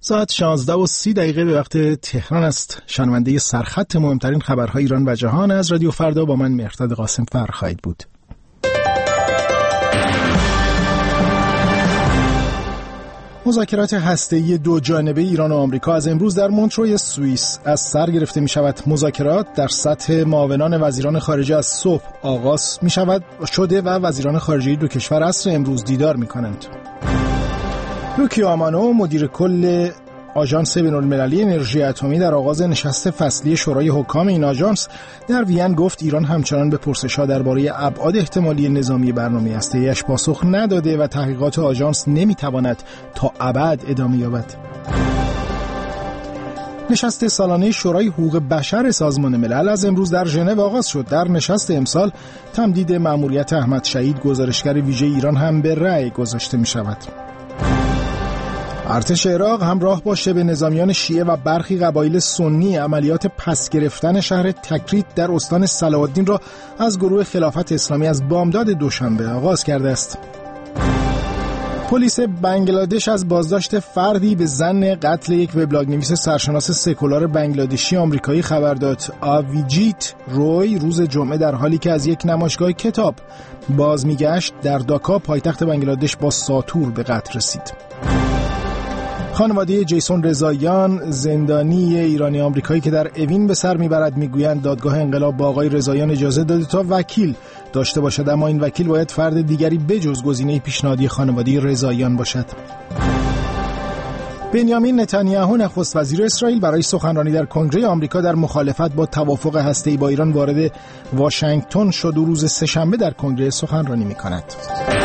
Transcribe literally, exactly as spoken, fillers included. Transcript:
ساعت شانزده و سی دقیقه به وقت تهران است. شنونده سرخط مهمترین خبرهای ایران و جهان از رادیو فردا با من مهرداد قاسم فر خواهید بود. مذاکرات هسته‌ای دو جانبه ایران و آمریکا از امروز در مونتروی سوئیس از سر گرفته می شود. مذاکرات در سطح معاونان وزیران خارجه از صبح آغاز می شود شده و وزیران خارجه دو کشور عصر امروز دیدار می کنند. لوکیو آمانو مدیر کل آژانس بین‌المللی انرژی اتمی در آغاز نشست فصلی شورای حکام این آژانس در وین گفت ایران همچنان به پرسش‌ها درباره ابعاد احتمالی نظامی برنامه هسته‌ایش پاسخ نداده و تحقیقات آژانس نمی‌تواند تا ابد ادامه یابد. نشست سالانه شورای حقوق بشر سازمان ملل از امروز در ژنو آغاز شد. در نشست امسال تمدید مأموریت احمد شهید گزارشگر ویژه ایران هم به رأی گذاشته می‌شود. ارتش عراق همراه با شبه نظامیان شیعه و برخی قبایل سنی عملیات پس گرفتن شهر تکریت در استان صلاح الدین را از گروه خلافت اسلامی از بامداد دوشنبه آغاز کرده است. پلیس بنگلادش از بازداشت فردی به ظن قتل یک وبلاگ‌نویس سرشناس سکولار بنگلادشی آمریکایی خبر داد. آویجیت روی روز جمعه در حالی که از یک نمایشگاه کتاب باز میگشت در داکا پایتخت بنگلادش با ساتور به قتل رسید. خانواده جیسون رضاییان زندانی ایرانی آمریکایی که در اوین به سر میبرد میگویند دادگاه انقلاب با آقای رضاییان اجازه داده تا وکیل داشته باشد، اما این وکیل باید فرد دیگری بجز گزینه پیشنهادی خانواده رضاییان باشد. بنیامین نتانیاهو نخست وزیر اسرائیل برای سخنرانی در کنگره آمریکا در مخالفت با توافق هسته‌ای با ایران وارد واشنگتن شد و روز سه‌شنبه در کنگره سخنرانی می‌کند.